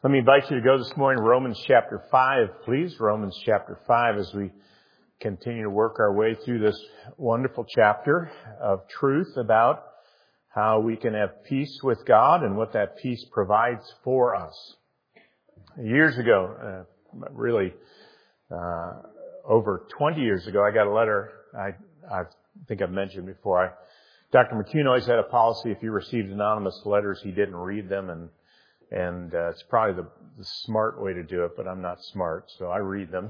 Let me invite you to go this morning, Romans chapter 5, please. Romans chapter 5, as we continue to work our way through this wonderful chapter of truth about how we can have peace with God and what that peace provides for us. Years ago, over 20 years ago, I got a letter. I think I've mentioned before. Dr. McCune always had a policy: if he received anonymous letters, he didn't read them, and it's probably the smart way to do it, but I'm not smart, so I read them.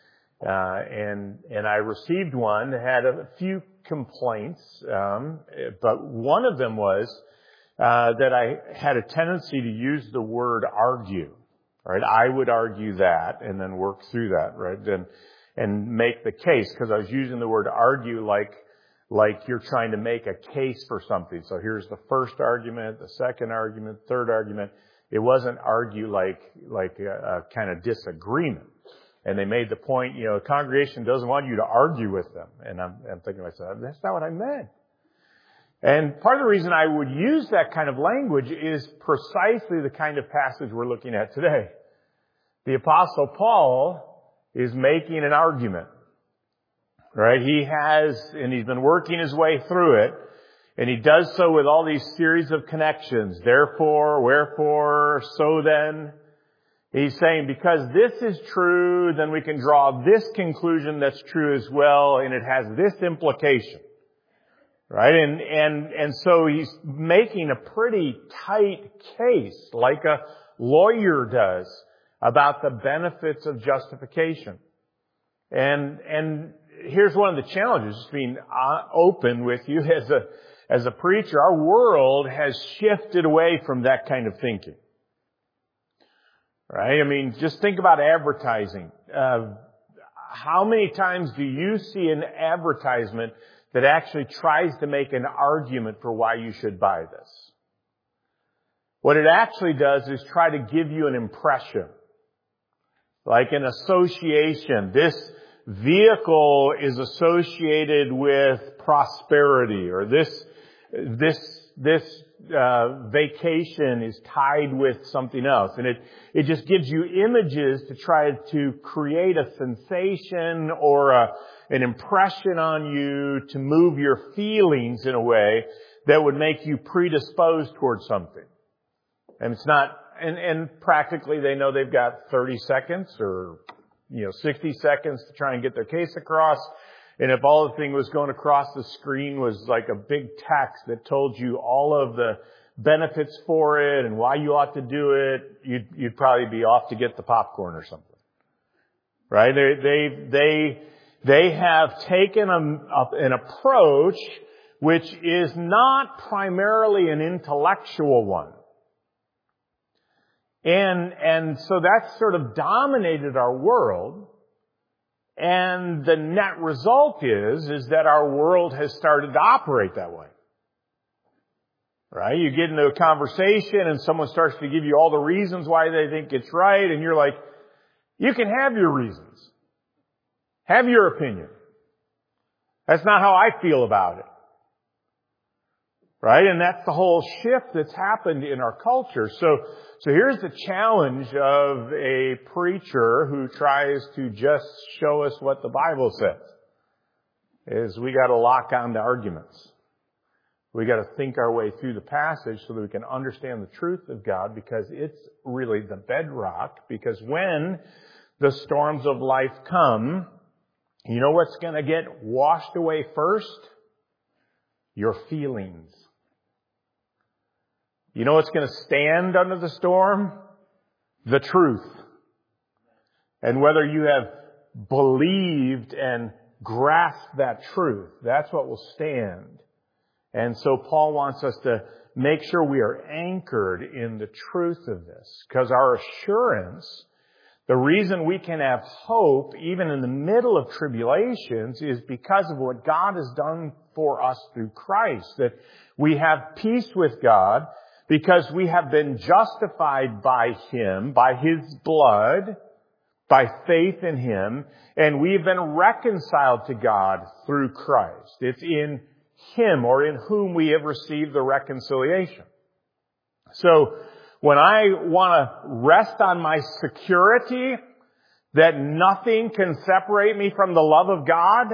And I received one that had a few complaints, but one of them was that I had a tendency to use the word argue. Right? I would argue that and then work through that, right? And make the case, because I was using the word argue like you're trying to make a case for something. So here's the first argument, the second argument, third argument. It wasn't argue like a kind of disagreement. And they made the point, the congregation doesn't want you to argue with them. And I'm thinking to myself, that's not what I meant. And part of the reason I would use that kind of language is precisely the kind of passage we're looking at today. The Apostle Paul is making an argument, right? He's been working his way through it, and he does so with all these series of connections. Therefore, wherefore, so then. He's saying, because this is true, then we can draw this conclusion that's true as well, and it has this implication. Right? And so he's making a pretty tight case, like a lawyer does, about the benefits of justification. And here's one of the challenges, just being open with you as a preacher. Our world has shifted away from that kind of thinking. Right? I mean, just think about advertising. How many times do you see an advertisement that actually tries to make an argument for why you should buy this? What it actually does is try to give you an impression. Like an association. This vehicle is associated with prosperity, or this vacation is tied with something else. And it just gives you images to try to create a sensation or an impression on you to move your feelings in a way that would make you predisposed towards something. And it's not, and practically they know they've got 30 seconds or 60 seconds to try and get their case across. And if all the thing was going across the screen was like a big text that told you all of the benefits for it and why you ought to do it, you'd probably be off to get the popcorn or something. Right? They have taken an approach which is not primarily an intellectual one. And so that's sort of dominated our world. And the net result is that our world has started to operate that way. Right? You get into a conversation and someone starts to give you all the reasons why they think it's right, and you're like, you can have your reasons. Have your opinion. That's not how I feel about it. Right? And that's the whole shift that's happened in our culture. So here's the challenge of a preacher who tries to just show us what the Bible says. Is we got to lock on to arguments. We got to think our way through the passage so that we can understand the truth of God, because it's really the bedrock. Because when the storms of life come, you know what's going to get washed away first? Your feelings. You know what's going to stand under the storm? The truth. And whether you have believed and grasped that truth, that's what will stand. And so Paul wants us to make sure we are anchored in the truth of this. Because our assurance, the reason we can have hope even in the middle of tribulations, is because of what God has done for us through Christ. That we have peace with God because we have been justified by Him, by His blood, by faith in Him, and we've been reconciled to God through Christ. It's in Him, or in whom, we have received the reconciliation. So when I want to rest on my security that nothing can separate me from the love of God,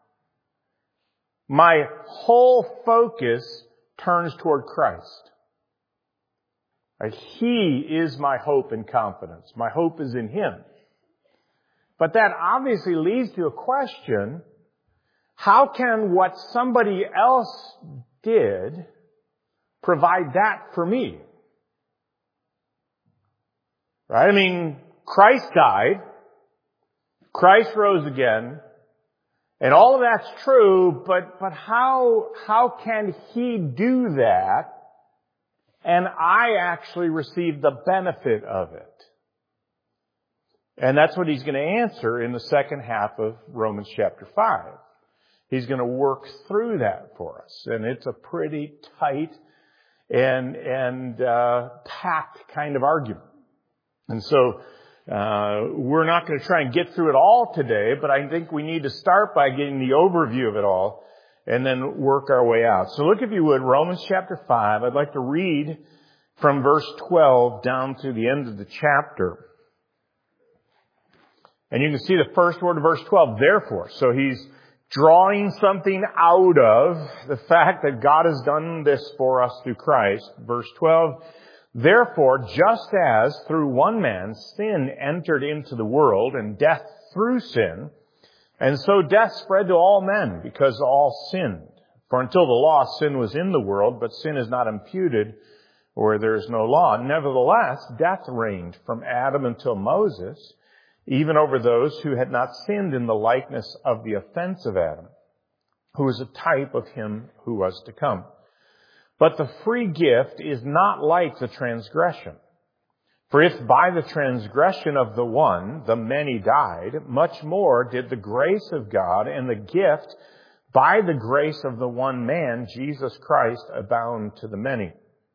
my whole focus turns toward Christ. Right? He is my hope and confidence. My hope is in Him. But that obviously leads to a question: how can what somebody else did provide that for me? Right? I mean, Christ died. Christ rose again. And all of that's true, but how can He do that and I actually receive the benefit of it? And that's what He's going to answer in the second half of Romans chapter 5. He's going to work through that for us. And it's a pretty tight and packed kind of argument. And so we're not going to try and get through it all today, but I think we need to start by getting the overview of it all and then work our way out. So look, if you would, Romans chapter 5. I'd like to read from verse 12 down to the end of the chapter. And you can see the first word of verse 12, therefore. So he's drawing something out of the fact that God has done this for us through Christ. Verse 12, therefore, just as through one man sin entered into the world, and death through sin, and so death spread to all men, because all sinned. For until the law, sin was in the world, but sin is not imputed where there is no law. Nevertheless, death reigned from Adam until Moses, even over those who had not sinned in the likeness of the offense of Adam, who is a type of him who was to come. But the free gift is not like the transgression. For if by the transgression of the one, the many died, much more did the grace of God and the gift by the grace of the one man, Jesus Christ, abound to the many.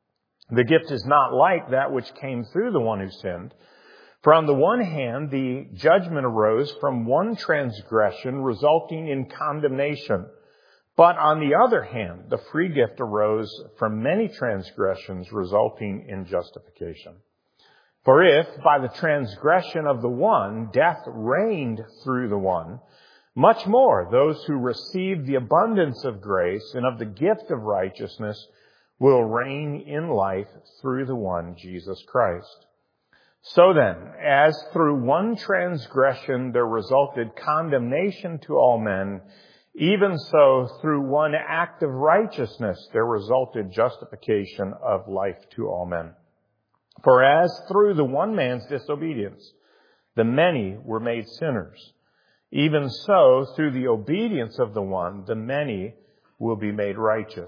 The gift is not like that which came through the one who sinned. For on the one hand, the judgment arose from one transgression, resulting in condemnation. But on the other hand, the free gift arose from many transgressions, resulting in justification. For if, by the transgression of the one, death reigned through the one, much more those who receive the abundance of grace and of the gift of righteousness will reign in life through the one, Jesus Christ. So then, as through one transgression there resulted condemnation to all men, even so through one act of righteousness there resulted justification of life to all men. For as through the one man's disobedience the many were made sinners, even so through the obedience of the one the many will be made righteous.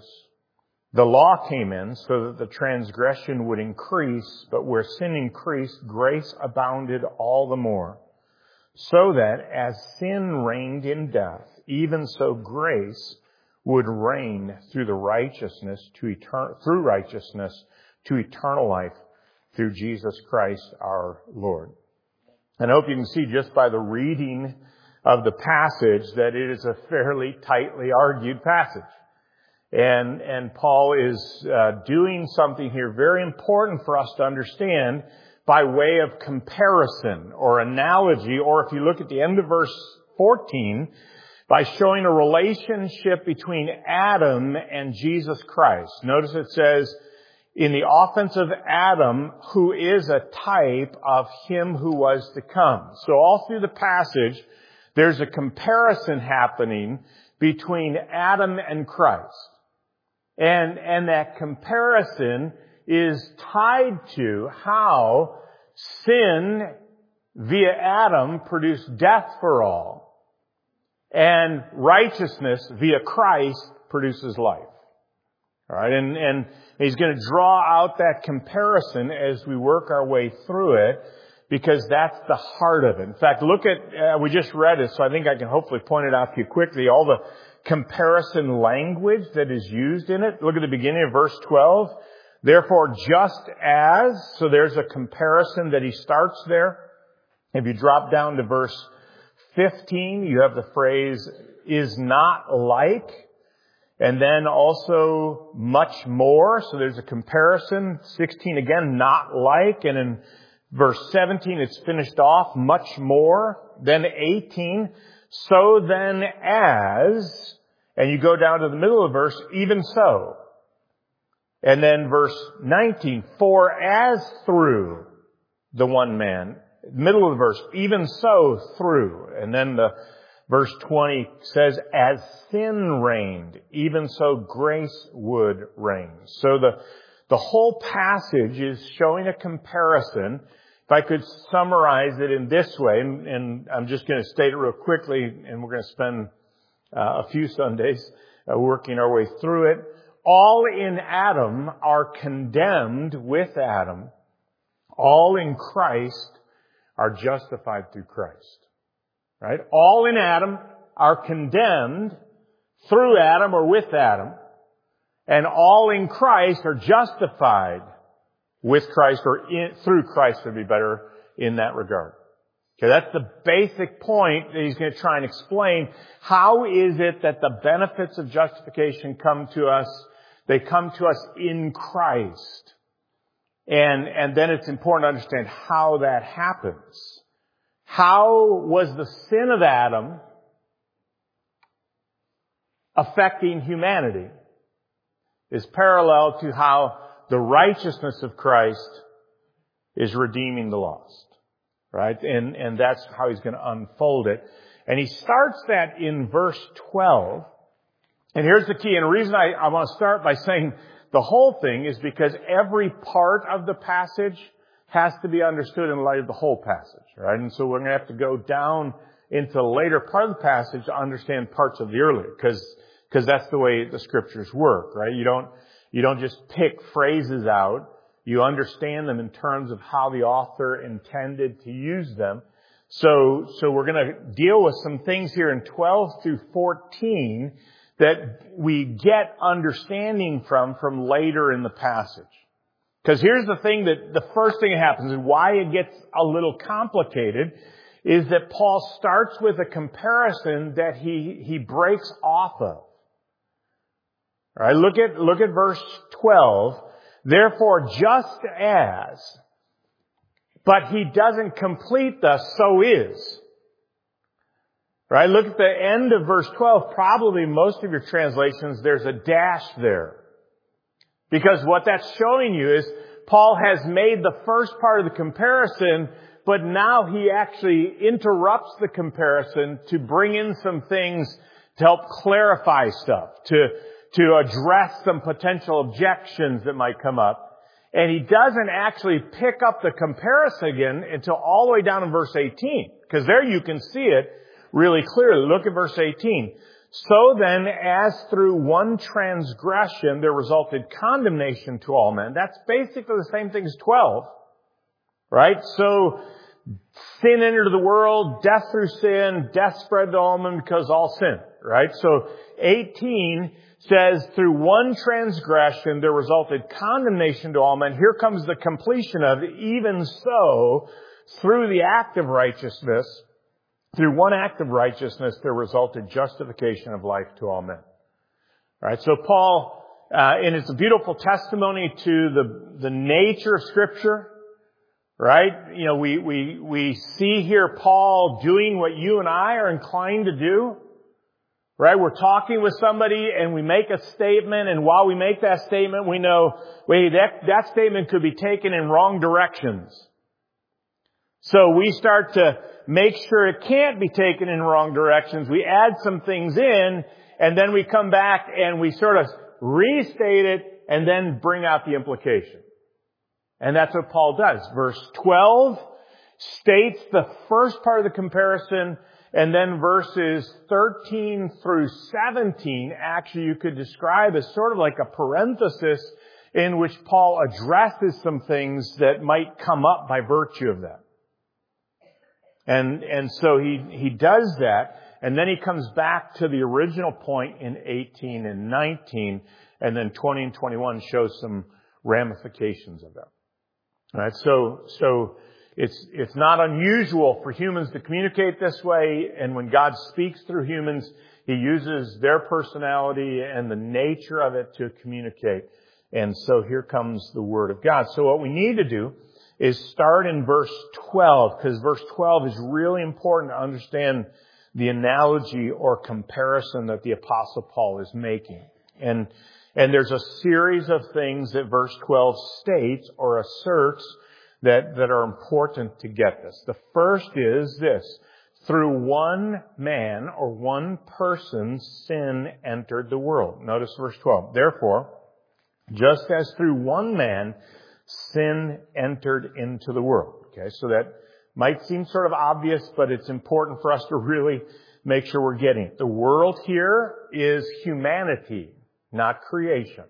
The law came in so that the transgression would increase, but where sin increased, grace abounded all the more. So that as sin reigned in death, even so grace would reign through righteousness to eternal life through Jesus Christ our Lord. And I hope you can see just by the reading of the passage that it is a fairly tightly argued passage. And Paul is doing something here very important for us to understand by way of comparison or analogy, or if you look at the end of verse 14, by showing a relationship between Adam and Jesus Christ. Notice it says, in the offense of Adam, who is a type of him who was to come. So all through the passage, there's a comparison happening between Adam and Christ. And that comparison is tied to how sin via Adam produced death for all, and righteousness via Christ produces life. All right, and he's going to draw out that comparison as we work our way through it, because that's the heart of it. In fact, look at, we just read it, so I think I can hopefully point it out to you quickly, all the comparison language that is used in it. Look at the beginning of verse 12. Therefore, just as, so there's a comparison that he starts there. If you drop down to verse 15, you have the phrase, is not like. And then also much more. So there's a comparison. 16 again, not like. And in verse 17, it's finished off, much more. Then 18, so then as, and you go down to the middle of the verse, even so. And then verse 19, for as through the one man, middle of the verse, even so through. And then the verse 20 says, as sin reigned, even so grace would reign. So the whole passage is showing a comparison. If I could summarize it in this way, and I'm just going to state it real quickly, and we're going to spend a few Sundays working our way through it. All in Adam are condemned with Adam. All in Christ are justified through Christ. Right? All in Adam are condemned through Adam or with Adam. And all in Christ are justified with Christ or through Christ, would be better in that regard. Okay, that's the basic point that he's going to try and explain. How is it that the benefits of justification come to us? They come to us in Christ. And then it's important to understand how that happens. How was the sin of Adam affecting humanity is parallel to how the righteousness of Christ is redeeming the lost. Right? And that's how he's going to unfold it. And he starts that in verse 12. And here's the key. And the reason I want to start by saying the whole thing is because every part of the passage has to be understood in light of the whole passage, right? And so we're going to have to go down into the later part of the passage to understand parts of the earlier, because that's the way the scriptures work, right? You don't just pick phrases out. You understand them in terms of how the author intended to use them. So we're going to deal with some things here in 12 through 14 that we get understanding from later in the passage. Because here's the thing that the first thing that happens and why it gets a little complicated is that Paul starts with a comparison that he breaks off of. All right, look at verse 12. Therefore, just as, but he doesn't complete the so is. Right? Look at the end of verse 12. Probably most of your translations, there's a dash there. Because what that's showing you is Paul has made the first part of the comparison, but now he actually interrupts the comparison to bring in some things to help clarify stuff, to address some potential objections that might come up. And he doesn't actually pick up the comparison again until all the way down in verse 18. Because there you can see it really clearly. Look at verse 18. So then, as through one transgression there resulted condemnation to all men. That's basically the same thing as 12. Right? So, sin entered the world, death through sin, death spread to all men because all sin. Right? So, 18 says, through one transgression there resulted condemnation to all men. Here comes the completion of it. Even so, through the act of righteousness, through one act of righteousness, there resulted justification of life to all men. All right, so Paul, and it's a beautiful testimony to the nature of Scripture, right? You know, we see here Paul doing what you and I are inclined to do, right? We're talking with somebody and we make a statement, and while we make that statement, we know, wait, that statement could be taken in wrong directions. So we start to make sure it can't be taken in wrong directions. We add some things in, and then we come back and we sort of restate it and then bring out the implication. And that's what Paul does. Verse 12 states the first part of the comparison, and then verses 13 through 17, actually you could describe as sort of like a parenthesis in which Paul addresses some things that might come up by virtue of that. And so he does that, and then he comes back to the original point in 18 and 19, and then 20 and 21 shows some ramifications of that. All right, so It's not unusual for humans to communicate this way, and when God speaks through humans, He uses their personality and the nature of it to communicate. And so here comes the Word of God. So what we need to do is start in verse 12, because verse 12 is really important to understand the analogy or comparison that the Apostle Paul is making. And there's a series of things that verse 12 states or asserts that are important to get this. The first is this: through one man or one person, sin entered the world. Notice verse 12. Therefore, just as through one man, sin entered into the world. Okay, so that might seem sort of obvious, but it's important for us to really make sure we're getting it. The world here is humanity, not creation.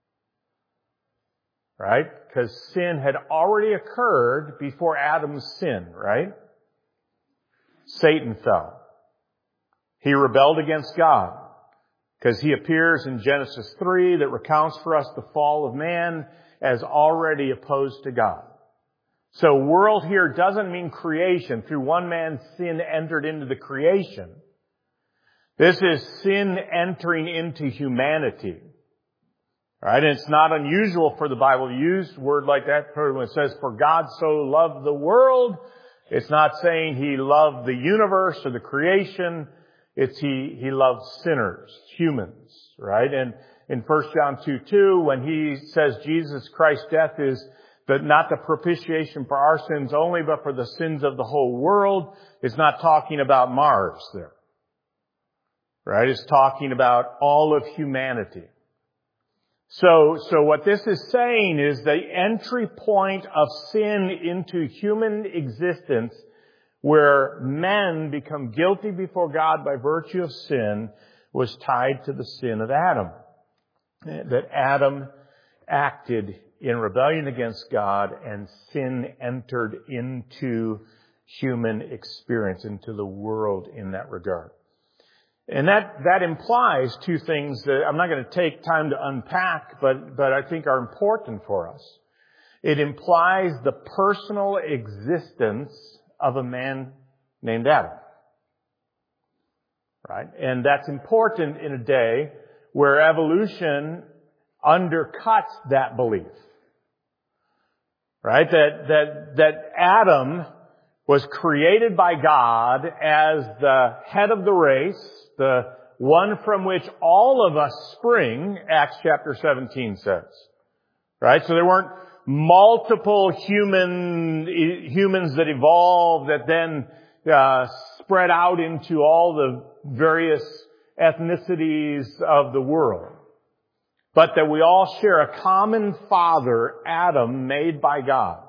Right? Because sin had already occurred before Adam's sin, right? Satan fell. He rebelled against God. Because he appears in Genesis 3 that recounts for us the fall of man as already opposed to God. So world here doesn't mean creation. Through one man, sin entered into the creation. This is sin entering into humanity. Right? And it's not unusual for the Bible to use a word like that when it says, for God so loved the world. It's not saying He loved the universe or the creation. It's He loved sinners, humans, right? And in 1 John 2:2, when He says Jesus Christ's death is not the propitiation for our sins only, but for the sins of the whole world, it's not talking about Mars there. Right? It's talking about all of humanity. So what this is saying is the entry point of sin into human existence, where men become guilty before God by virtue of sin, was tied to the sin of Adam. That Adam acted in rebellion against God, and sin entered into human experience, into the world in that regard. And that implies two things that I'm not going to take time to unpack, but I think are important for us. It implies the personal existence of a man named Adam. Right? And that's important in a day where evolution undercuts that belief. Right? That Adam was created by God as the head of the race, the one from which all of us spring, Acts chapter 17 says. Right? So there weren't multiple humans that evolved that then spread out into all the various ethnicities of the world. But that we all share a common father, Adam, made by God,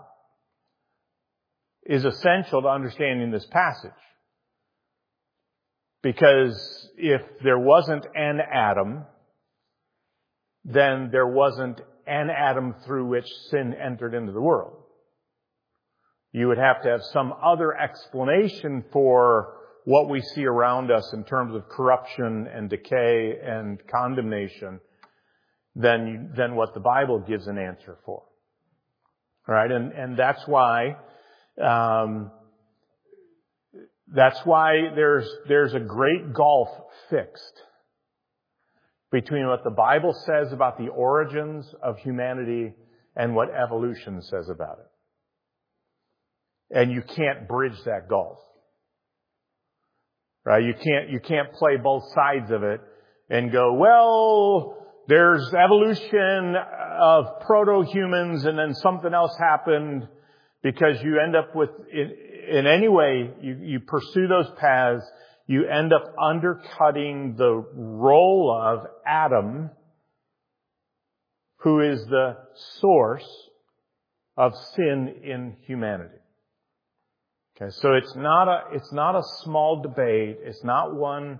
is essential to understanding this passage. Because if there wasn't an Adam, then there wasn't an Adam through which sin entered into the world. You would have to have some other explanation for what we see around us in terms of corruption and decay and condemnation than what the Bible gives an answer for. Right? And that's why there's a great gulf fixed between what the Bible says about the origins of humanity and what evolution says about it. And you can't bridge that gulf. Right? You can't play both sides of it and go, well, there's evolution of proto-humans and then something else happened, because you end up with, in any way you pursue those paths, you end up undercutting the role of Adam, who is the source of sin in humanity. Okay, so it's not a small debate. It's not one,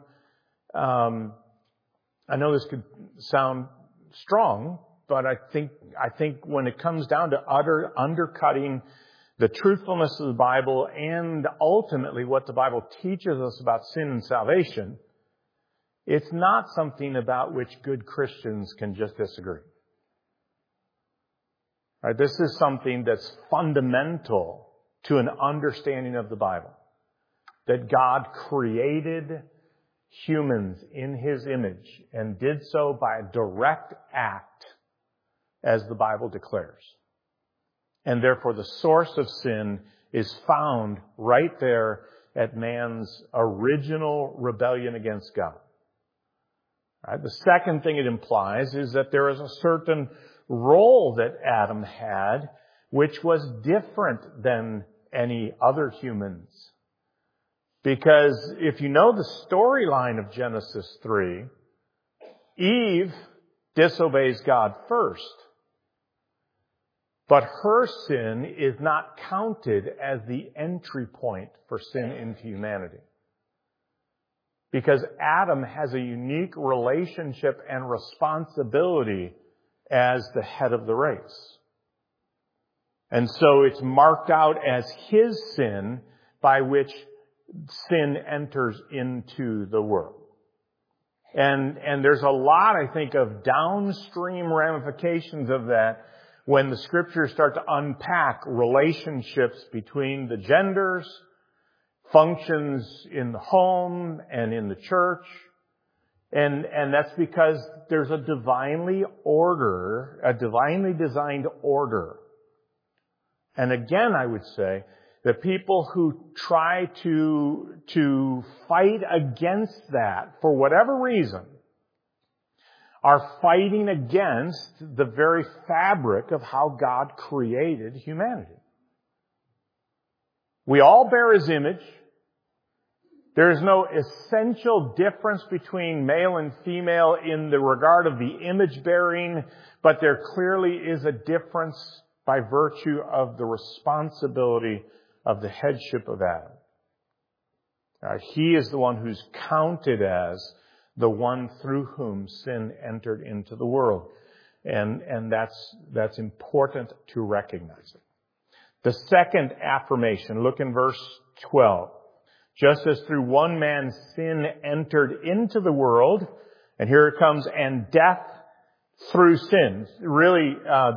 I know this could sound strong, but I think when it comes down to undercutting the truthfulness of the Bible and ultimately what the Bible teaches us about sin and salvation, it's not something about which good Christians can just disagree. Right? This is something that's fundamental to an understanding of the Bible. That God created humans in His image and did so by a direct act, as the Bible declares. And therefore the source of sin is found right there at man's original rebellion against God. Right? The second thing it implies is that there is a certain role that Adam had which was different than any other humans. Because if you know the storyline of Genesis 3, Eve disobeys God first. But her sin is not counted as the entry point for sin into humanity. Because Adam has a unique relationship and responsibility as the head of the race. And so it's marked out as his sin by which sin enters into the world. And there's a lot, I think, of downstream ramifications of that when the scriptures start to unpack relationships between the genders, functions in the home and in the church. And that's because there's a divinely designed order. And again, I would say that people who try to fight against that for whatever reason are fighting against the very fabric of how God created humanity. We all bear His image. There is no essential difference between male and female in the regard of the image bearing, but there clearly is a difference by virtue of the responsibility of the headship of Adam. He is the one who's counted as the one through whom sin entered into the world. And that's important to recognize it. The second affirmation, look in verse 12. Just as through one man sin entered into the world, and here it comes, and death through sin. Really,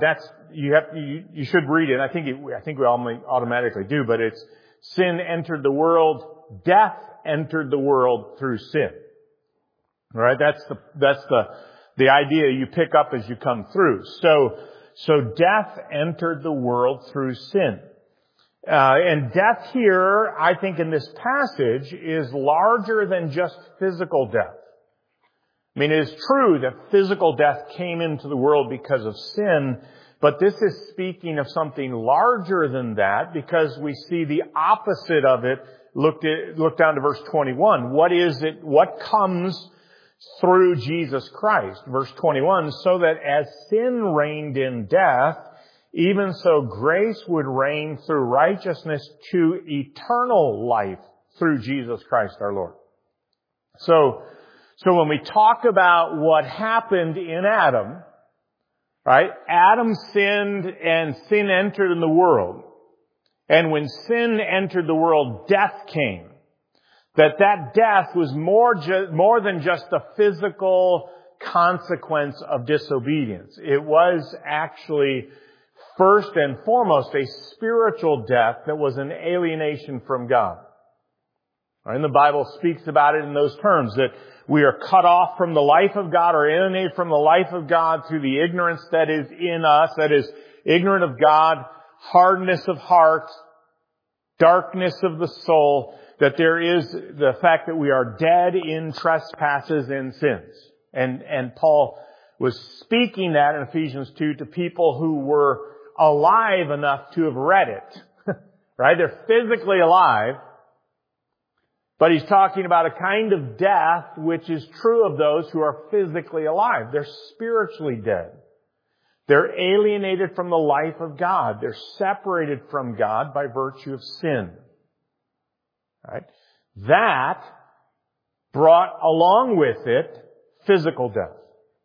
you should read it. I think we all automatically do, but it's sin entered the world, death entered the world through sin. All right, that's the idea you pick up as you come through. So death entered the world through sin. And death here, I think in this passage, is larger than just physical death. I mean, it is true that physical death came into the world because of sin, but this is speaking of something larger than that because we see the opposite of it. Look down to verse 21. What is it? What comes through Jesus Christ? Verse 21, so that as sin reigned in death, even so grace would reign through righteousness to eternal life through Jesus Christ our Lord. So when we talk about what happened in Adam, right? Adam sinned and sin entered in the world. And when sin entered the world, death came. That death was more than just a physical consequence of disobedience. It was actually first and foremost a spiritual death that was an alienation from God. And the Bible speaks about it in those terms, that we are cut off from the life of God or alienated from the life of God through the ignorance that is in us, that is ignorant of God, hardness of heart, darkness of the soul, that there is the fact that we are dead in trespasses and sins. And Paul was speaking that in Ephesians 2 to people who were alive enough to have read it. Right? They're physically alive, but he's talking about a kind of death which is true of those who are physically alive. They're spiritually dead. They're alienated from the life of God. They're separated from God by virtue of sin. Right? That brought along with it physical death.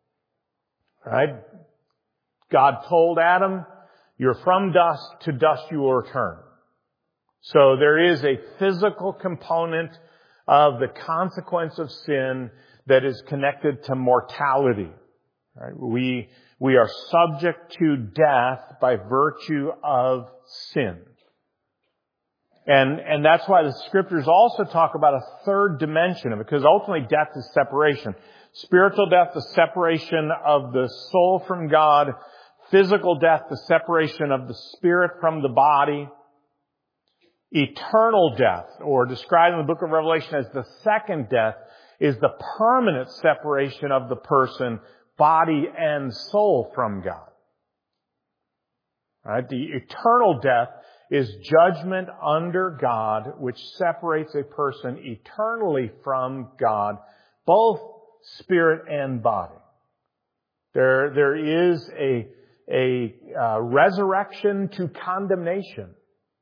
Right? God told Adam, you're from dust, to dust you will return. So there is a physical component of the consequence of sin that is connected to mortality. Right? We are subject to death by virtue of sin. And that's why the scriptures also talk about a third dimension of it, because ultimately death is separation. Spiritual death, the separation of the soul from God. Physical death, the separation of the spirit from the body. Eternal death, or described in the book of Revelation as the second death, is the permanent separation of the person, body and soul, from God. Right? The eternal death is judgment under God, which separates a person eternally from God, both spirit and body. There is a resurrection to condemnation.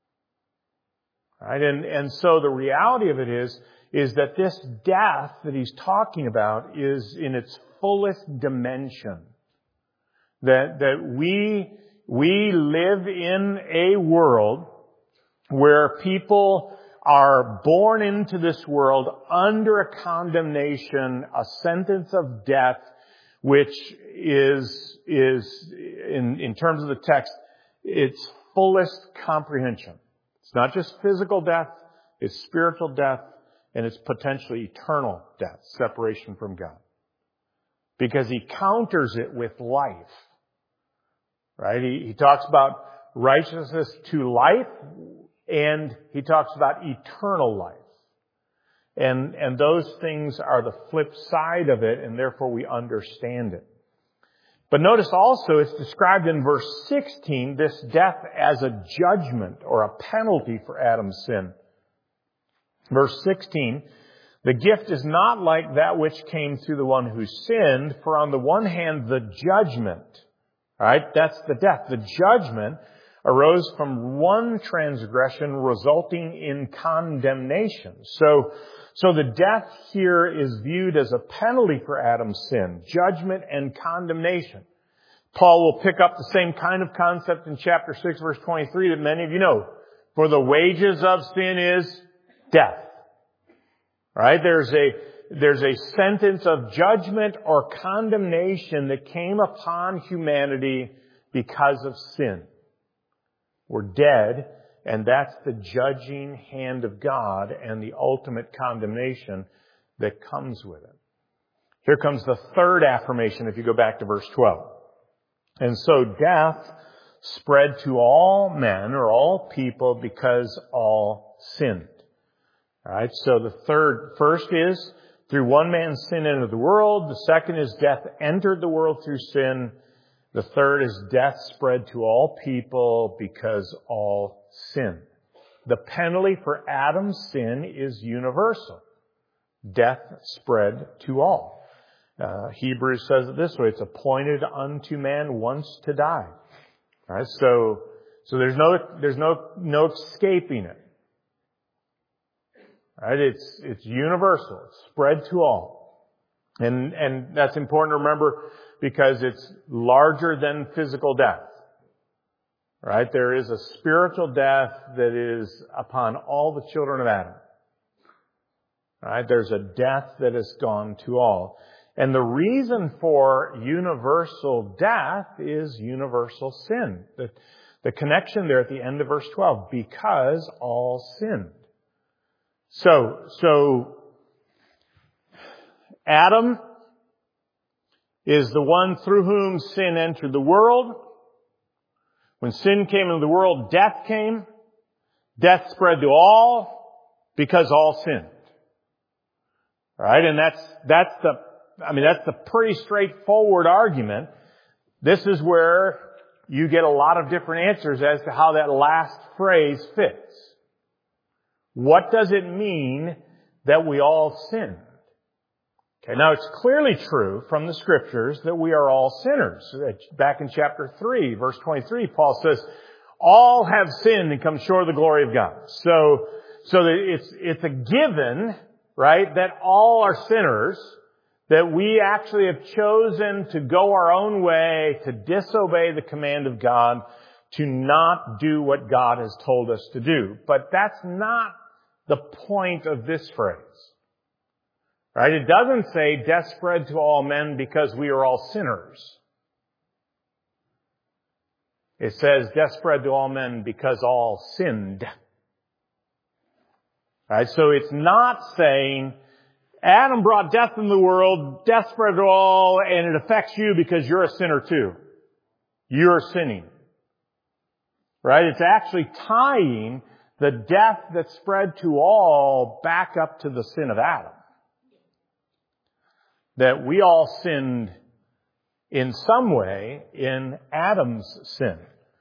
Right? And so the reality of it is that this death that he's talking about is in its fullest dimension. That we live in a world where people are born into this world under a condemnation, a sentence of death, which is in terms of the text, its fullest comprehension. It's not just physical death, it's spiritual death, and it's potentially eternal death, separation from God. Because he counters it with life. Right? He talks about righteousness to life, and he talks about eternal life. And those things are the flip side of it, and therefore we understand it. But notice also it's described in verse 16, this death as a judgment or a penalty for Adam's sin. Verse 16, the gift is not like that which came through the one who sinned, for on the one hand the judgment, right? That's the death. The judgment arose from one transgression resulting in condemnation. So the death here is viewed as a penalty for Adam's sin, judgment and condemnation. Paul will pick up the same kind of concept in chapter 6, verse 23 that many of you know. For the wages of sin is death. Right? There's a sentence of judgment or condemnation that came upon humanity because of sin. We're dead, and that's the judging hand of God and the ultimate condemnation that comes with it. Here comes the third affirmation if you go back to verse 12. And so death spread to all men or all people because all sinned. All right, so the first is through one man's sin entered the world. The second is death entered the world through sin. The third is death spread to all people because all sin. The penalty for Adam's sin is universal. Death spread to all. Hebrews says it this way, it's appointed unto man once to die. All right, so there's no escaping it. All right, it's universal. It's spread to all. And that's important to remember because it's larger than physical death. Right? There is a spiritual death that is upon all the children of Adam. Right? There's a death that has gone to all. And the reason for universal death is universal sin. The connection there at the end of verse 12, because all sinned. So Adam is the one through whom sin entered the world. When sin came into the world, death came. Death spread to all because all sinned. Right? And that's the pretty straightforward argument. This is where you get a lot of different answers as to how that last phrase fits. What does it mean that we all sinned? Okay, now it's clearly true from the scriptures that we are all sinners. Back in chapter 3, verse 23, Paul says, all have sinned and come short of the glory of God. So it's a given, right, that all are sinners, that we actually have chosen to go our own way, to disobey the command of God, to not do what God has told us to do. But that's not the point of this phrase. Right? It doesn't say death spread to all men because we are all sinners. It says death spread to all men because all sinned. Right? So it's not saying Adam brought death in the world, death spread to all, and it affects you because you're a sinner too. You're sinning. Right? It's actually tying the death that spread to all back up to the sin of Adam. That we all sinned in some way in Adam's sin.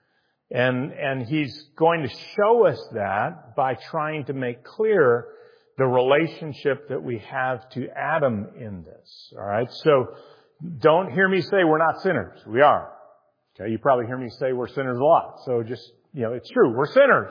And he's going to show us that by trying to make clear the relationship that we have to Adam in this. All right? So don't hear me say we're not sinners. We are. Okay? You probably hear me say we're sinners a lot. So just, it's true. We're sinners.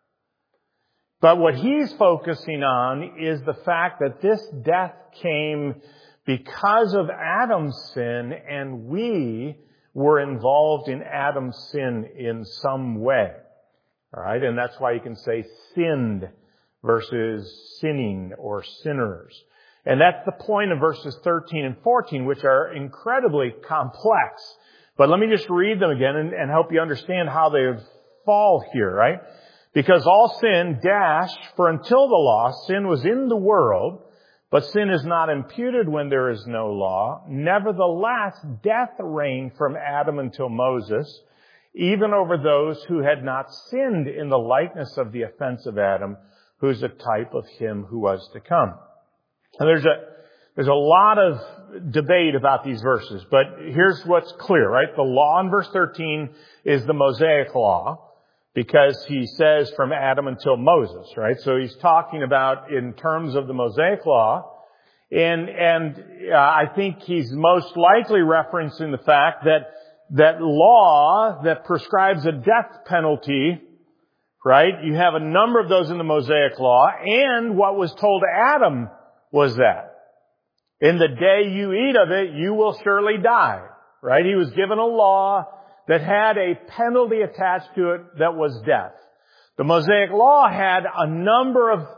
But what he's focusing on is the fact that this death came because of Adam's sin, and we were involved in Adam's sin in some way. All right? And that's why you can say sinned versus sinning or sinners. And that's the point of verses 13 and 14, which are incredibly complex. But let me just read them again and help you understand how they fall here, right? Because all sin, for until the law, sin was in the world, but sin is not imputed when there is no law. Nevertheless, death reigned from Adam until Moses, even over those who had not sinned in the likeness of the offense of Adam, who's a type of him who was to come. And there's a lot of debate about these verses, but here's what's clear, right? The law in verse 13 is the Mosaic law, because he says from Adam until Moses, right? So he's talking about in terms of the Mosaic law. And I think he's most likely referencing the fact that law that prescribes a death penalty, right? You have a number of those in the Mosaic law. And what was told to Adam was that in the day you eat of it, you will surely die, right? He was given a law that had a penalty attached to it that was death. The Mosaic law had a number of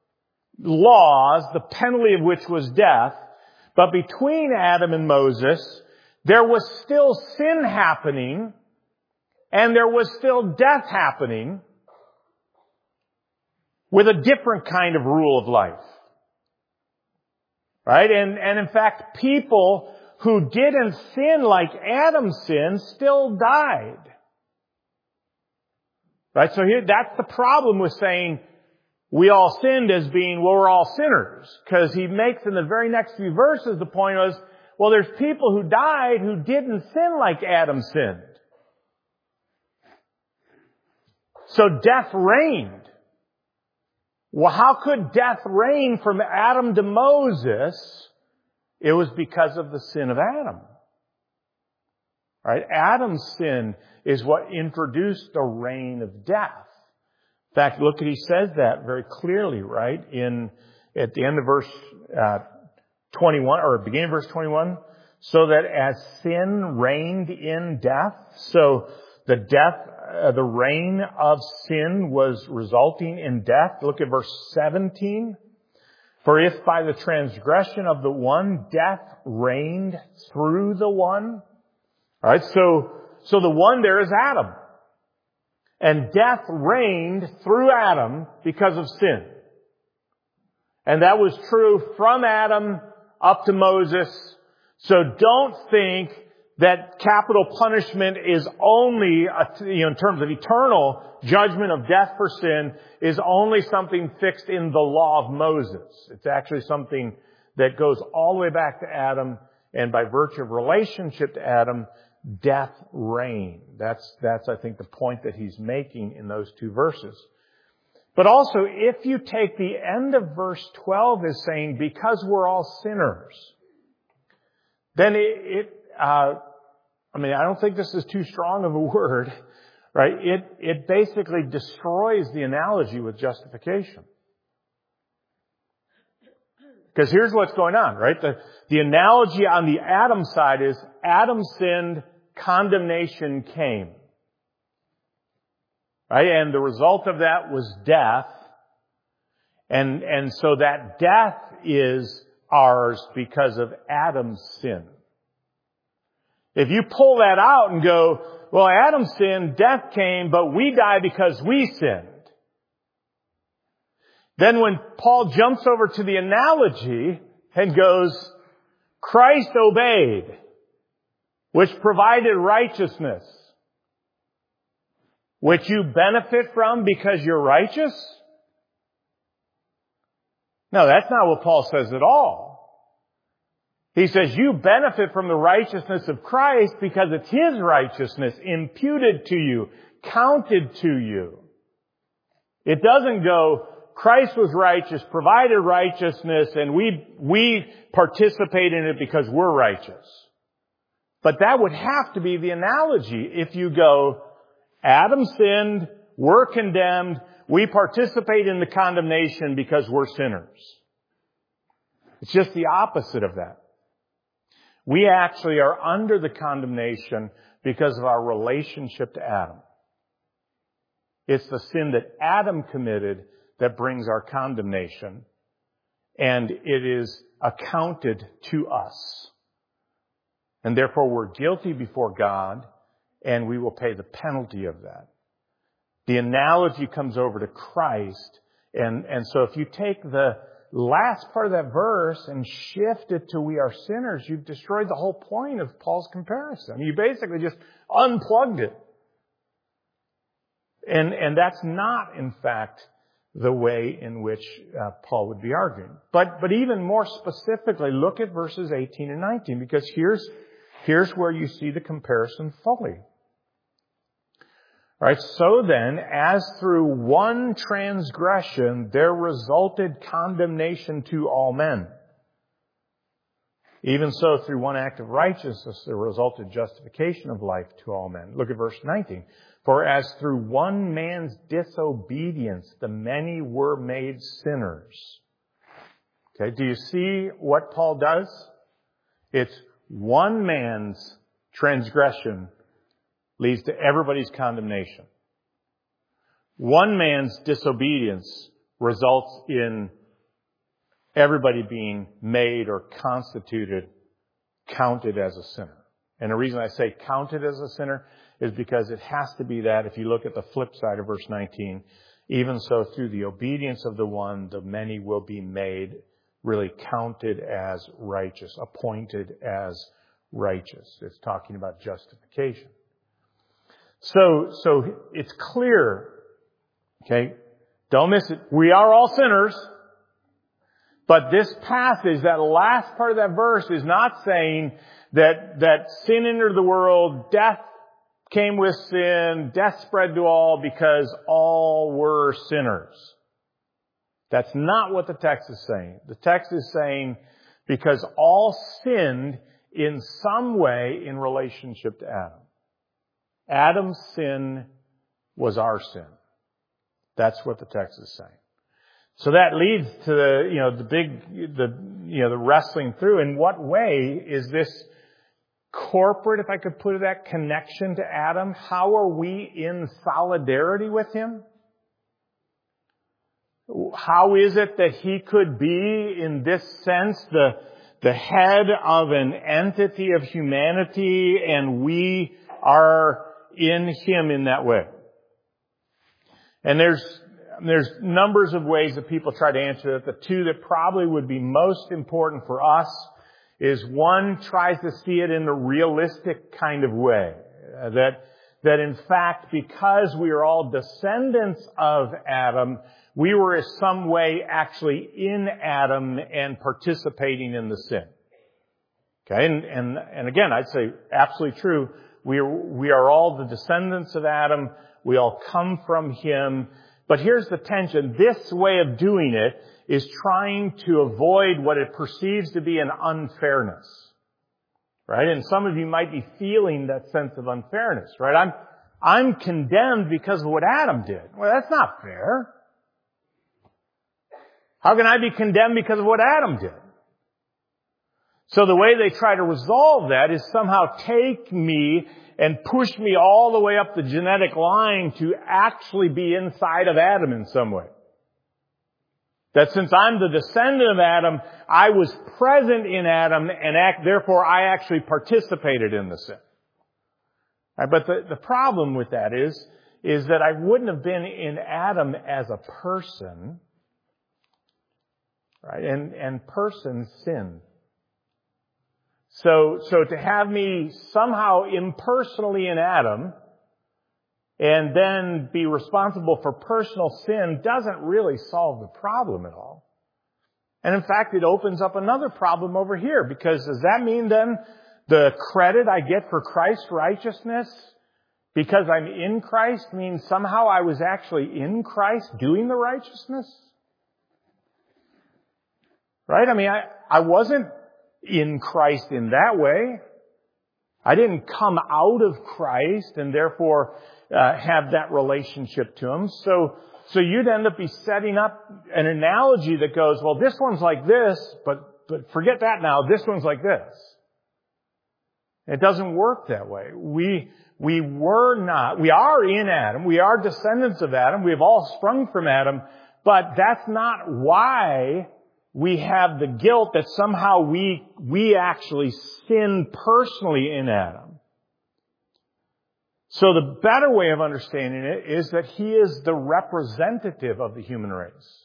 laws, the penalty of which was death, but between Adam and Moses, there was still sin happening, and there was still death happening with a different kind of rule of life. Right? And in fact, people who didn't sin like Adam sinned still died. Right? So here, that's the problem with saying we all sinned as being, well, we're all sinners. Because he makes in the very next few verses, the point was, well, there's people who died who didn't sin like Adam sinned. So death reigned. Well, how could death reign from Adam to Moses? It was because of the sin of Adam. Right? Adam's sin is what introduced the reign of death. In fact, look at, he says that very clearly, right? At the end of verse 21, or beginning of verse 21, so that as sin reigned in death, so the reign of sin was resulting in death. Look at verse 17. For if by the transgression of the one, death reigned through the one. All right, so the one there is Adam. And death reigned through Adam because of sin. And that was true from Adam up to Moses. So don't think that capital punishment is only, in terms of eternal judgment of death for sin, is only something fixed in the law of Moses. It's actually something that goes all the way back to Adam, and by virtue of relationship to Adam, death reigned. That's I think the point that he's making in those two verses. But also, if you take the end of verse 12 as saying, because we're all sinners, then I don't think this is too strong of a word, right? It basically destroys the analogy with justification. Because here's what's going on, right? The analogy on the Adam side is Adam sinned, condemnation came. Right? And the result of that was death. And so that death is ours because of Adam's sin. If you pull that out and go, well, Adam sinned, death came, but we die because we sinned, Then when Paul jumps over to the analogy and goes, Christ obeyed, which provided righteousness, which you benefit from because you're righteous? No, that's not what Paul says at all. He says you benefit from the righteousness of Christ because it's His righteousness imputed to you, counted to you. It doesn't go, Christ was righteous, provided righteousness, and we participate in it because we're righteous. But that would have to be the analogy. If you go, Adam sinned, we're condemned, we participate in the condemnation because we're sinners. It's just the opposite of that. We actually are under the condemnation because of our relationship to Adam. It's the sin that Adam committed that brings our condemnation, and it is accounted to us. And therefore we're guilty before God, and we will pay the penalty of that. The analogy comes over to Christ, and so if you take the last part of that verse and shift it to we are sinners, you've destroyed the whole point of Paul's comparison. You basically just unplugged it. And that's not, in fact, the way in which Paul would be arguing. But even more specifically, look at verses 18 and 19, because here's where you see the comparison fully. All right, so then, as through one transgression there resulted condemnation to all men, even so through one act of righteousness there resulted justification of life to all men. Look at verse 19. For as through one man's disobedience the many were made sinners. Okay, do you see what Paul does? It's one man's transgression leads to everybody's condemnation. One man's disobedience results in everybody being made or constituted, counted as a sinner. And the reason I say counted as a sinner is because it has to be that if you look at the flip side of verse 19, even so through the obedience of the one, the many will be made, really counted as righteous, appointed as righteous. It's talking about justification. So it's clear, okay, don't miss it. We are all sinners, but this passage, that last part of that verse is not saying that sin entered the world, death came with sin, death spread to all because all were sinners. That's not what the text is saying. The text is saying because all sinned in some way in relationship to Adam. Adam's sin was our sin. That's what the text is saying. So that leads to the wrestling through. In what way is this corporate, if I could put it, that connection to Adam? How are we in solidarity with him? How is it that he could be, in this sense, the head of an entity of humanity, and we are in him in that way? And there's numbers of ways that people try to answer it. The two that probably would be most important for us is one tries to see it in the realistic kind of way. That in fact, because we are all descendants of Adam, we were in some way actually in Adam and participating in the sin. Okay, and again, I'd say absolutely true. We are all the descendants of Adam. We all come from him. But here's the tension. This way of doing it is trying to avoid what it perceives to be an unfairness. Right? And some of you might be feeling that sense of unfairness, right? I'm condemned because of what Adam did. Well, that's not fair. How can I be condemned because of what Adam did? So the way they try to resolve that is somehow take me and push me all the way up the genetic line to actually be inside of Adam in some way. That since I'm the descendant of Adam, I was present in Adam and therefore I actually participated in the sin. Right, but the problem with that is that I wouldn't have been in Adam as a person. right? And person sin. So to have me somehow impersonally in Adam and then be responsible for personal sin doesn't really solve the problem at all. And in fact, it opens up another problem over here, because does that mean then the credit I get for Christ's righteousness because I'm in Christ means somehow I was actually in Christ doing the righteousness? Right? I mean, I wasn't in Christ in that way. I didn't come out of Christ and therefore have that relationship to Him. So you'd end up be setting up an analogy that goes, well, this one's like this, but forget that now. This one's like this. It doesn't work that way. We are in Adam. We are descendants of Adam. We have all sprung from Adam, but that's not why we have the guilt that somehow we actually sin personally in Adam. So the better way of understanding it is that He is the representative of the human race.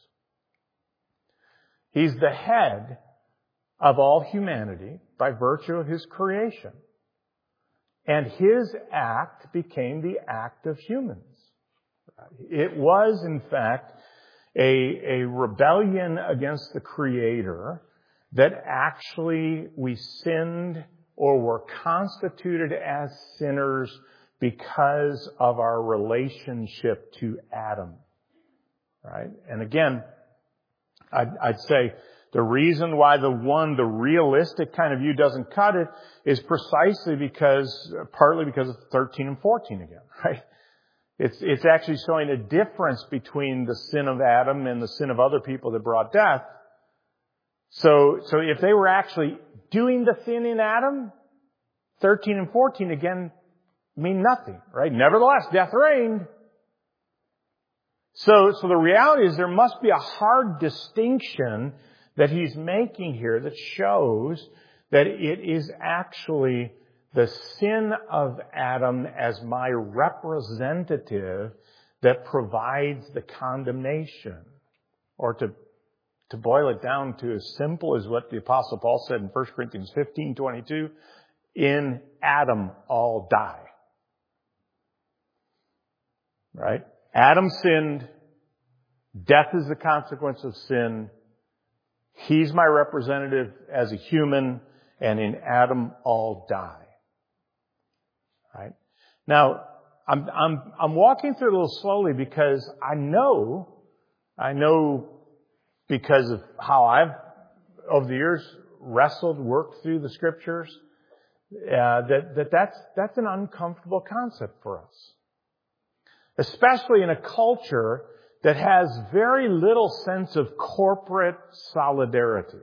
He's the head of all humanity by virtue of His creation. And His act became the act of humans. It was, in fact, a rebellion against the Creator that actually we sinned or were constituted as sinners because of our relationship to Adam. Right? And again, I'd say the reason why the realistic kind of view doesn't cut it is precisely partly because of 13 and 14 again, right? It's actually showing a difference between the sin of Adam and the sin of other people that brought death. So if they were actually doing the sin in Adam, 13 and 14 again mean nothing, right? Nevertheless, death reigned. So the reality is there must be a hard distinction that he's making here that shows that it is actually the sin of Adam as my representative that provides the condemnation. Or to boil it down to as simple as what the Apostle Paul said in 1 Corinthians 15:22, in Adam all die. Right? Adam sinned. Death is the consequence of sin. He's my representative as a human, and in Adam all die. Right? Now, I'm walking through it a little slowly because I know because of how I've over the years wrestled, worked through the Scriptures, that's an uncomfortable concept for us, especially in a culture that has very little sense of corporate solidarity.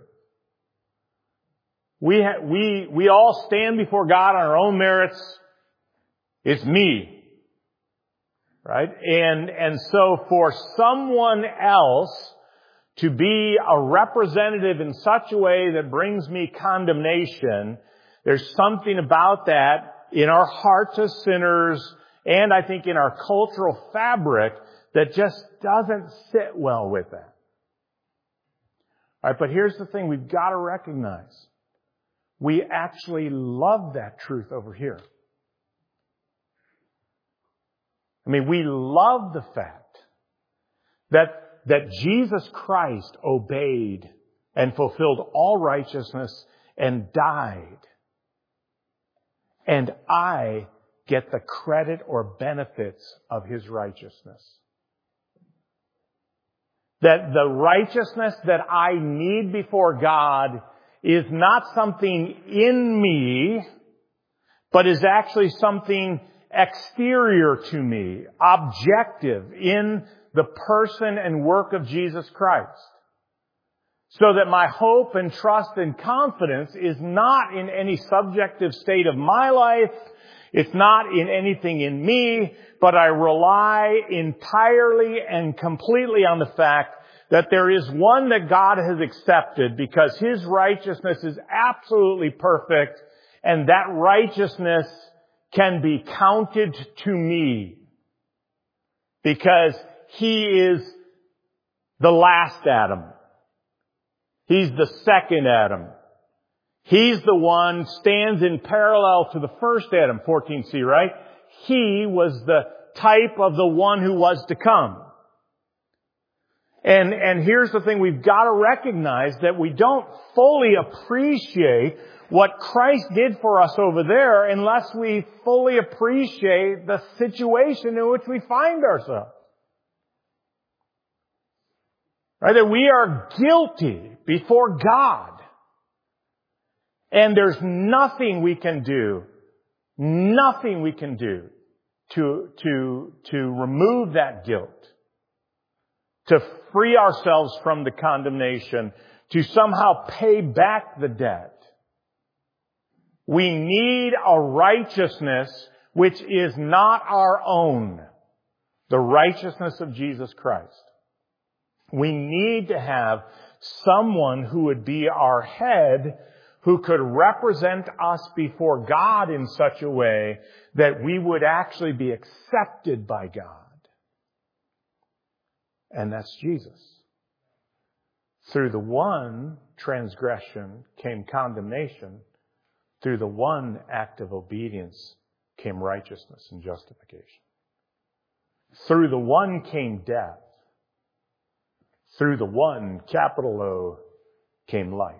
We all stand before God on our own merits. It's me. Right? And so for someone else to be a representative in such a way that brings me condemnation, there's something about that in our hearts as sinners and I think in our cultural fabric that just doesn't sit well with that. All right, but here's the thing we've got to recognize. We actually love that truth over here. I mean, we love the fact that Jesus Christ obeyed and fulfilled all righteousness and died. And I get the credit or benefits of His righteousness. That the righteousness that I need before God is not something in me, but is actually something exterior to me, objective in the person and work of Jesus Christ. So that my hope and trust and confidence is not in any subjective state of my life. It's not in anything in me, but I rely entirely and completely on the fact that there is one that God has accepted because His righteousness is absolutely perfect, and that righteousness can be counted to me because He is the last Adam. He's the second Adam. He's the one stands in parallel to the first Adam, 14c, right? He was the type of the one who was to come. And here's the thing, we've got to recognize that we don't fully appreciate what Christ did for us over there unless we fully appreciate the situation in which we find ourselves. Right? That we are guilty before God. And there's nothing we can do to remove that guilt, to free ourselves from the condemnation, to somehow pay back the debt. We need a righteousness which is not our own, the righteousness of Jesus Christ. We need to have someone who would be our head, who could represent us before God in such a way that we would actually be accepted by God. And that's Jesus. Through the one transgression came condemnation. Through the one act of obedience came righteousness and justification. Through the one came death. Through the one, capital O, came life.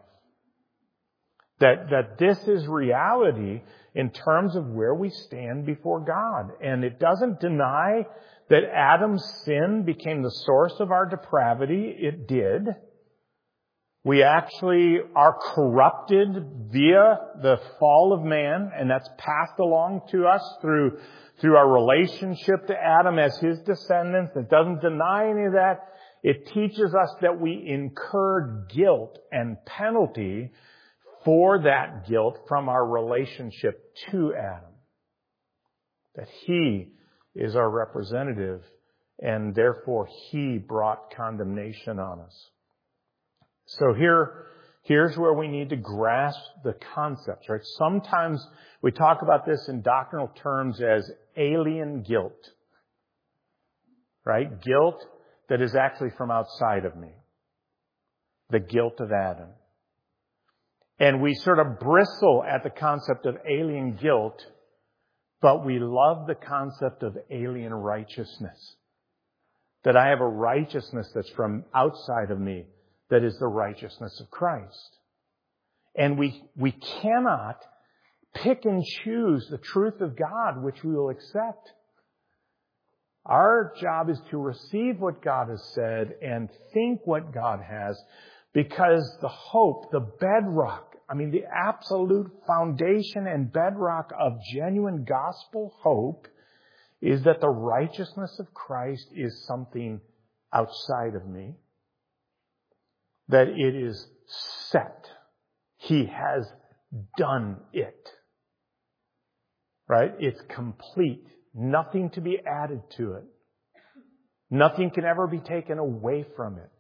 That this is reality in terms of where we stand before God. And it doesn't deny that Adam's sin became the source of our depravity. It did. We actually are corrupted via the fall of man, and that's passed along to us through our relationship to Adam as his descendants. It doesn't deny any of that. It teaches us that we incur guilt and penalty for that guilt from our relationship to Adam. That he is our representative, and therefore he brought condemnation on us. So here's where we need to grasp the concepts, right? Sometimes we talk about this in doctrinal terms as alien guilt, right? Guilt that is actually from outside of me. The guilt of Adam. And we sort of bristle at the concept of alien guilt, but we love the concept of alien righteousness. That I have a righteousness that's from outside of me, that is the righteousness of Christ. And we cannot pick and choose the truth of God which we will accept. Our job is to receive what God has said and think what God has, because the hope, the bedrock, the absolute foundation and bedrock of genuine gospel hope is that the righteousness of Christ is something outside of me. That it is set. He has done it. Right? It's complete. Nothing to be added to it. Nothing can ever be taken away from it.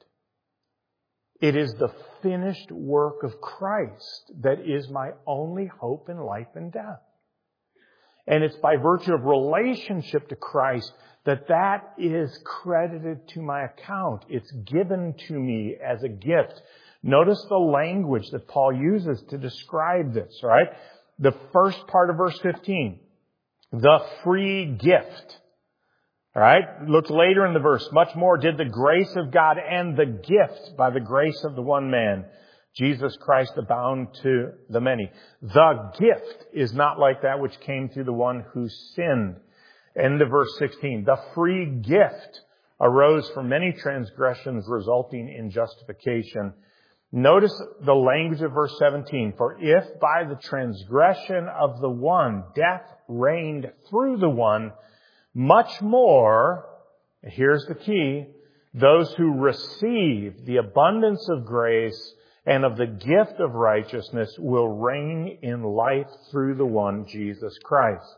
It is the finished work of Christ that is my only hope in life and death. And it's by virtue of relationship to Christ that is credited to my account. It's given to me as a gift. Notice the language that Paul uses to describe this, right? The first part of verse 15. The free gift. All right? Look later in the verse. Much more did the grace of God and the gift by the grace of the one man, Jesus Christ, abound to the many. The gift is not like that which came through the one who sinned. End of verse 16. The free gift arose from many transgressions resulting in justification. Notice the language of verse 17. For if by the transgression of the one death reigned through the one, much more, here's the key, those who receive the abundance of grace and of the gift of righteousness will reign in life through the one, Jesus Christ.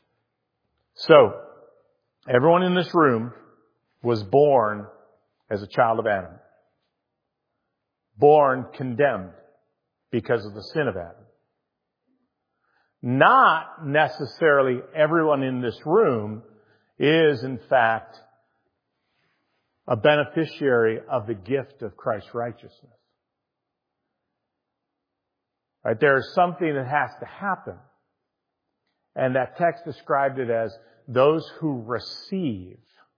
So, everyone in this room was born as a child of Adam. Born condemned because of the sin of Adam. Not necessarily everyone in this room is, in fact, a beneficiary of the gift of Christ's righteousness. Right? There is something that has to happen. And that text described it as those who receive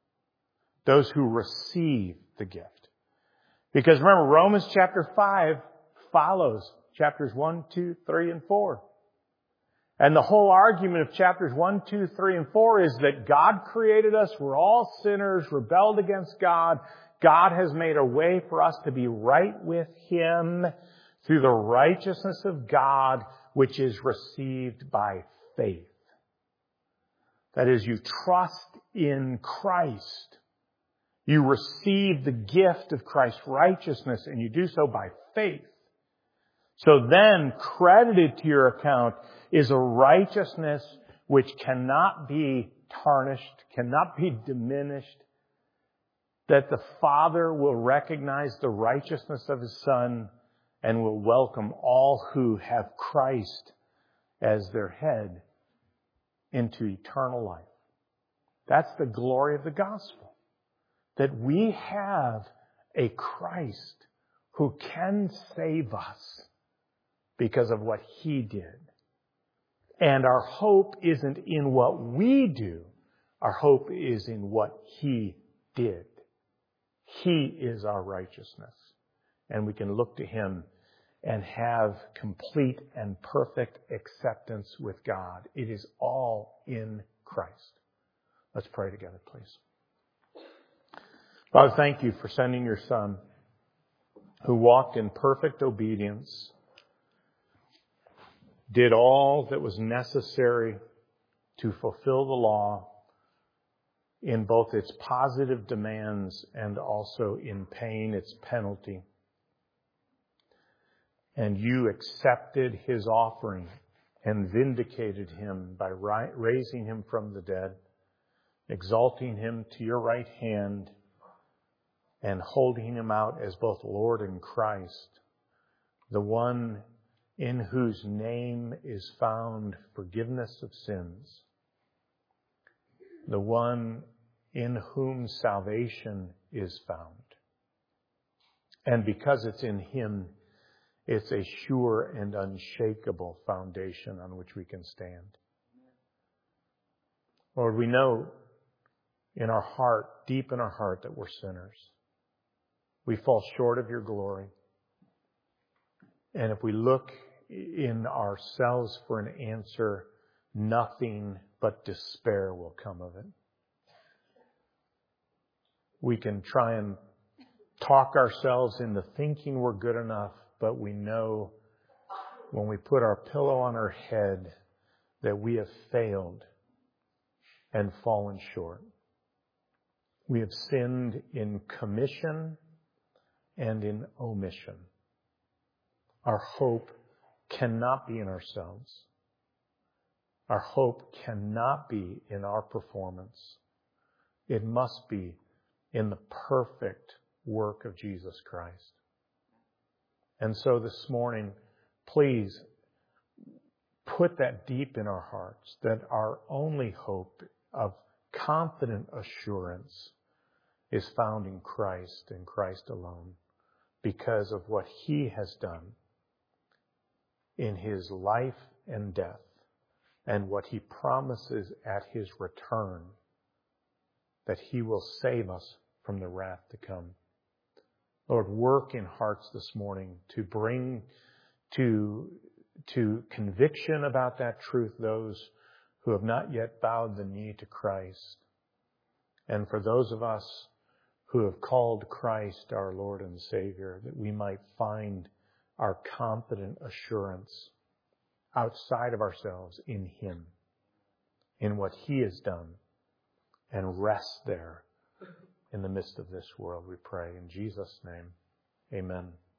the gift. Because remember, Romans chapter 5 follows chapters 1, 2, 3, and 4. And the whole argument of chapters 1, 2, 3, and 4 is that God created us. We're all sinners, rebelled against God. God has made a way for us to be right with Him through the righteousness of God, which is received by faith. That is, you trust in Christ. You receive the gift of Christ's righteousness, and you do so by faith. So then, credited to your account is a righteousness which cannot be tarnished, cannot be diminished, that the Father will recognize the righteousness of His Son and will welcome all who have Christ as their head into eternal life. That's the glory of the gospel. That we have a Christ who can save us because of what He did. And our hope isn't in what we do. Our hope is in what He did. He is our righteousness. And we can look to Him and have complete and perfect acceptance with God. It is all in Christ. Let's pray together, please. Father, thank You for sending Your Son, who walked in perfect obedience, did all that was necessary to fulfill the law in both its positive demands and also in paying its penalty. And You accepted His offering and vindicated Him by raising Him from the dead, exalting Him to Your right hand, and holding Him out as both Lord and Christ, the one in whose name is found forgiveness of sins, the one in whom salvation is found. And because it's in Him, it's a sure and unshakable foundation on which we can stand. Lord, we know in our heart, deep in our heart, that we're sinners. We fall short of Your glory. And if we look in ourselves for an answer, nothing but despair will come of it. We can try and talk ourselves into thinking we're good enough, but we know when we put our pillow on our head that we have failed and fallen short. We have sinned in commission and in omission. Our hope cannot be in ourselves. Our hope cannot be in our performance. It must be in the perfect work of Jesus Christ. And so this morning, please put that deep in our hearts, that our only hope of confident assurance is found in Christ and Christ alone, because of what He has done in His life and death, and what He promises at His return, that He will save us from the wrath to come. Lord, work in hearts this morning to bring to conviction about that truth those who have not yet bowed the knee to Christ. And for those of us who have called Christ our Lord and Savior, that we might find our confident assurance outside of ourselves in Him, in what He has done, and rest there in the midst of this world, we pray. In Jesus' name, amen.